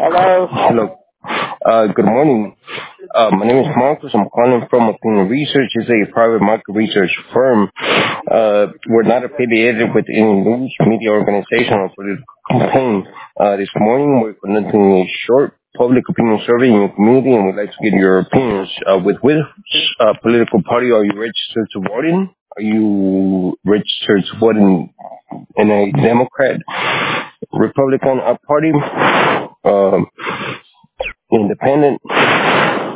Hello. Hello. Good morning. My name is Marcus. I'm calling from Athena Research. It's a private market research firm. We're not affiliated with any news media organization or political campaign. This morning, we're conducting a short public opinion survey in your community, and we'd like to get your opinions. With which political party are you registered to vote in? Are you registered to vote in a Democrat, Republican party? Um, Independent,